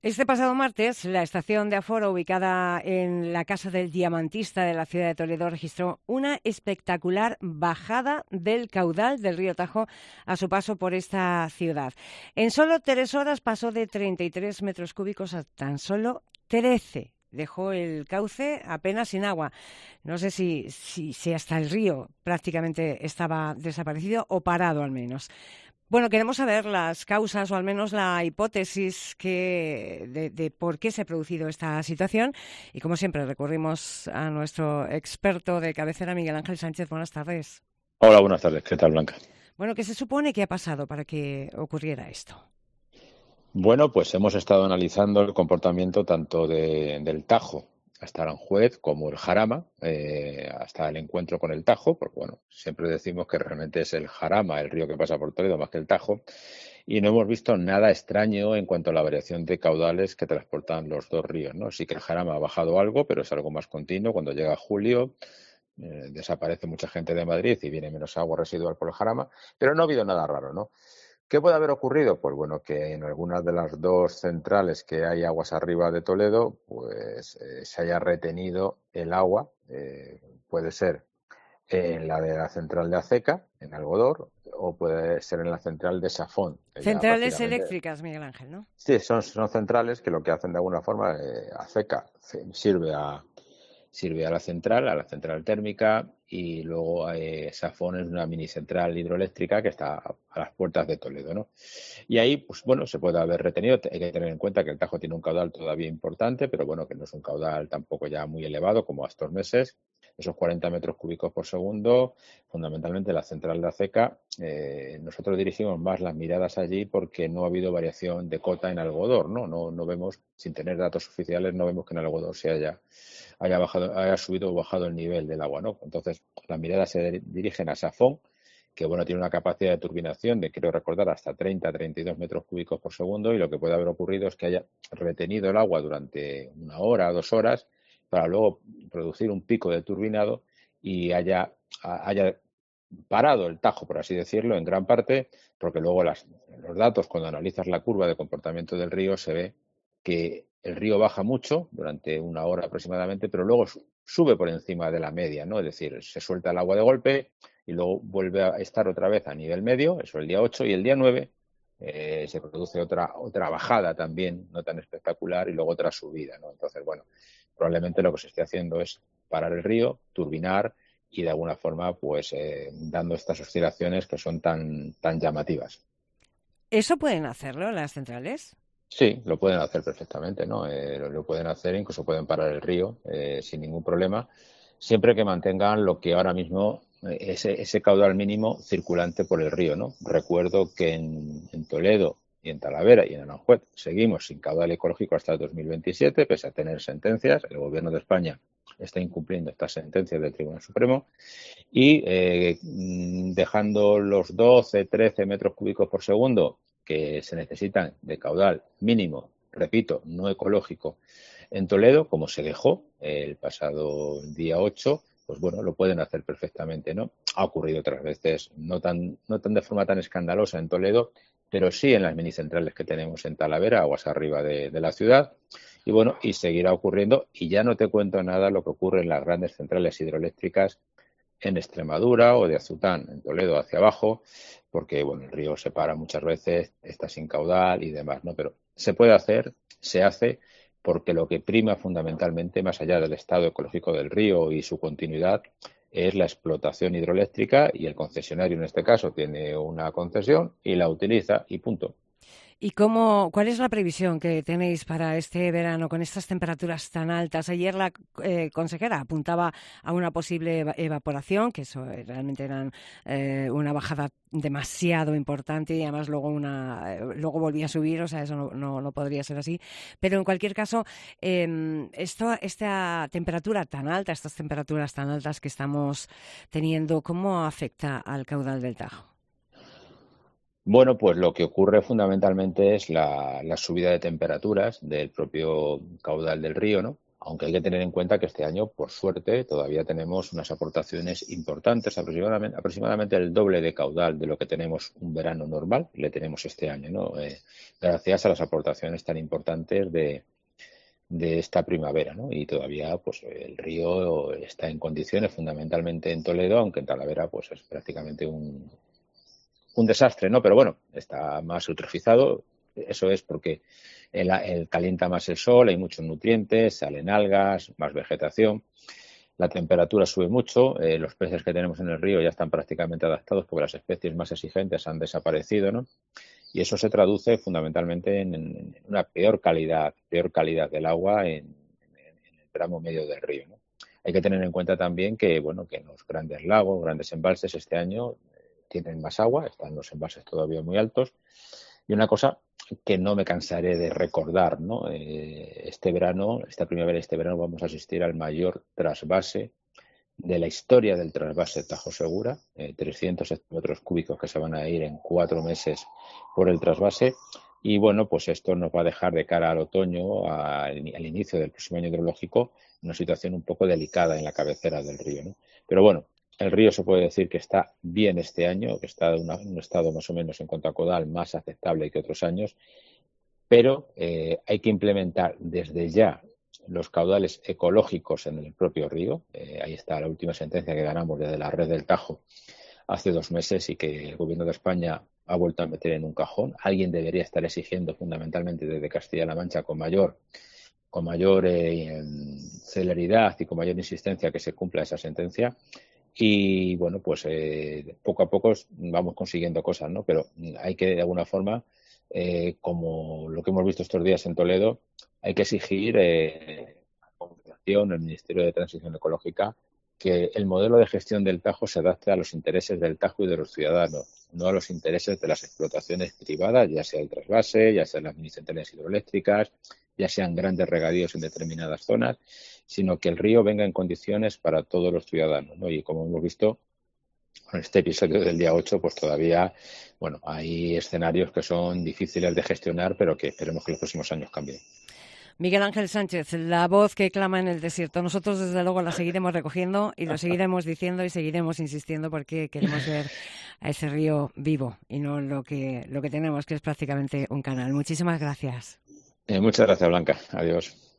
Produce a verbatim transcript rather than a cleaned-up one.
Este pasado martes, la estación de aforo ubicada en la Casa del Diamantista de la ciudad de Toledo registró una espectacular bajada del caudal del río Tajo a su paso por esta ciudad. En solo tres horas pasó de treinta y tres metros cúbicos a tan solo trece. Dejó el cauce apenas sin agua. No sé si, si, si hasta el río prácticamente estaba desaparecido o parado al menos. Bueno, queremos saber las causas o al menos la hipótesis que de, de por qué se ha producido esta situación y como siempre recurrimos a nuestro experto de cabecera, Miguel Ángel Sánchez. Buenas tardes. Hola, buenas tardes. ¿Qué tal, Blanca? Bueno, ¿qué se supone que ha pasado para que ocurriera esto? Bueno, pues hemos estado analizando el comportamiento tanto de- del Tajo hasta Aranjuez como el Jarama, eh, hasta el encuentro con el Tajo, porque bueno, siempre decimos que realmente es el Jarama, el río que pasa por Toledo, más que el Tajo, y no hemos visto nada extraño en cuanto a la variación de caudales que transportan los dos ríos, ¿no? Sí que el Jarama ha bajado algo, pero es algo más continuo. Cuando llega julio, eh, desaparece mucha gente de Madrid y viene menos agua residual por el Jarama, pero no ha habido nada raro, ¿no? ¿Qué puede haber ocurrido? Pues bueno, que en algunas de las dos centrales que hay aguas arriba de Toledo, pues eh, se haya retenido el agua. Eh, puede ser en la de la central de Aceca, en Algodor, o puede ser en la central de Safón, que ya Centrales prácticamente. eléctricas, Miguel Ángel, ¿no? Sí, son, son centrales que lo que hacen de alguna forma, eh, Aceca sirve a, sirve a la central, a la central térmica, y luego eh, Safón es una mini central hidroeléctrica que está a, a las puertas de Toledo, ¿no? Y ahí, pues bueno, se puede haber retenido. Hay que tener en cuenta que el Tajo tiene un caudal todavía importante, pero bueno, que no es un caudal tampoco ya muy elevado como a estos meses. Esos cuarenta metros cúbicos por segundo, fundamentalmente la central de Aceca. Eh, nosotros dirigimos más las miradas allí porque no ha habido variación de cota en Algodor, ¿no? No, no vemos, sin tener datos oficiales, no vemos que en Algodor se haya haya bajado, haya subido o bajado el nivel del agua, ¿no? Entonces, las miradas se dirigen a Safón, que bueno, tiene una capacidad de turbinación de, quiero recordar, hasta treinta a treinta y dos metros cúbicos por segundo, y lo que puede haber ocurrido es que haya retenido el agua durante una hora o dos horas para luego producir un pico de turbinado y haya, haya parado el Tajo, por así decirlo, en gran parte, porque luego las, los datos, cuando analizas la curva de comportamiento del río, se ve que el río baja mucho durante una hora aproximadamente, pero luego sube por encima de la media, ¿no? Es decir, se suelta el agua de golpe y luego vuelve a estar otra vez a nivel medio, eso el día ocho, y el día nueve eh, se produce otra, otra bajada también, no tan espectacular, y luego otra subida, ¿no? Entonces, bueno, probablemente lo que se esté haciendo es parar el río, turbinar y de alguna forma, pues, eh, dando estas oscilaciones que son tan, tan llamativas. ¿Eso pueden hacerlo las centrales? Sí, lo pueden hacer perfectamente, ¿no? Eh, lo, lo pueden hacer, incluso pueden parar el río eh, sin ningún problema, siempre que mantengan lo que ahora mismo, eh, ese, ese caudal mínimo circulante por el río, ¿no? Recuerdo que en, en Toledo y en Talavera y en Aranjuez seguimos sin caudal ecológico hasta el dos mil veintisiete, pese a tener sentencias. El Gobierno de España está incumpliendo estas sentencias del Tribunal Supremo y eh, dejando los doce, trece metros cúbicos por segundo que se necesitan de caudal mínimo, repito, no ecológico, en Toledo, como se dejó el pasado día ocho, pues bueno, lo pueden hacer perfectamente, ¿no? Ha ocurrido otras veces, no tan, no tan de forma tan escandalosa en Toledo, pero sí en las minicentrales que tenemos en Talavera, aguas arriba de, de la ciudad. Y bueno, y seguirá ocurriendo. Y ya no te cuento nada lo que ocurre en las grandes centrales hidroeléctricas en Extremadura o de Azután, en Toledo, hacia abajo, porque bueno, el río se para muchas veces, está sin caudal y demás, ¿no? Pero se puede hacer, se hace, porque lo que prima fundamentalmente, más allá del estado ecológico del río y su continuidad, es la explotación hidroeléctrica, y el concesionario en este caso tiene una concesión y la utiliza y punto. ¿Y cómo, cuál es la previsión que tenéis para este verano con estas temperaturas tan altas? Ayer la eh, consejera apuntaba a una posible eva- evaporación, que eso eh, realmente era eh, una bajada demasiado importante y además luego una eh, luego volvía a subir, o sea, eso no, no, no podría ser así. Pero en cualquier caso, eh, esto, esta temperatura tan alta, estas temperaturas tan altas que estamos teniendo, ¿cómo afecta al caudal del Tajo? Bueno, pues lo que ocurre fundamentalmente es la, la subida de temperaturas del propio caudal del río, ¿no? aunque hay que tener en cuenta que este año, por suerte, todavía tenemos unas aportaciones importantes, aproximadamente, aproximadamente el doble de caudal de lo que tenemos un verano normal, le tenemos este año, ¿no? Eh, gracias a las aportaciones tan importantes de, de esta primavera, ¿no? Y todavía, pues, el río está en condiciones, fundamentalmente en Toledo, aunque en Talavera, pues, es prácticamente un, un desastre, ¿no? Pero bueno, está más eutrofizado. Eso es porque el, el calienta más el sol, hay muchos nutrientes, salen algas, más vegetación. La temperatura sube mucho, eh, los peces que tenemos en el río ya están prácticamente adaptados porque las especies más exigentes han desaparecido, ¿no? Y eso se traduce fundamentalmente en, en una peor calidad, peor calidad del agua en, en, en el tramo medio del río, ¿no? Hay que tener en cuenta también que, bueno, que en los grandes lagos, grandes embalses este año eh, tienen más agua, están los embalses todavía muy altos. Y una cosa que no me cansaré de recordar, ¿no? Eh, este verano, esta primavera y este verano vamos a asistir al mayor trasvase de la historia del trasvase Tajo Segura, eh, trescientos hectómetros cúbicos que se van a ir en cuatro meses por el trasvase. Y bueno, pues esto nos va a dejar de cara al otoño, al, al inicio del próximo año hidrológico, una situación un poco delicada en la cabecera del río, ¿no? Pero bueno, el río se puede decir que está bien este año, que está en una, un estado más o menos en cuanto a caudal más aceptable que otros años, pero eh, hay que implementar desde ya los caudales ecológicos en el propio río. Eh, ahí está la última sentencia que ganamos desde la red del Tajo hace dos meses y que el Gobierno de España ha vuelto a meter en un cajón. Alguien debería estar exigiendo fundamentalmente desde Castilla-La Mancha con mayor con mayor eh, celeridad y con mayor insistencia que se cumpla esa sentencia. Y bueno, pues eh, poco a poco vamos consiguiendo cosas, ¿no? Pero hay que de alguna forma, eh, como lo que hemos visto estos días en Toledo, hay que exigir eh, a la Confederación, al Ministerio de Transición Ecológica, que el modelo de gestión del Tajo se adapte a los intereses del Tajo y de los ciudadanos, no a los intereses de las explotaciones privadas, ya sea el trasvase, ya sean las minicentrales hidroeléctricas, ya sean grandes regadíos en determinadas zonas, sino que el río venga en condiciones para todos los ciudadanos, ¿no? Y como hemos visto con este episodio del día ocho, pues todavía, bueno, hay escenarios que son difíciles de gestionar, pero que esperemos que los próximos años cambien. Miguel Ángel Sánchez, la voz que clama en el desierto. Nosotros, desde luego, la seguiremos recogiendo y lo seguiremos diciendo y seguiremos insistiendo porque queremos ver a ese río vivo y no lo que, lo que tenemos, que es prácticamente un canal. Muchísimas gracias. Eh, muchas gracias, Blanca. Adiós.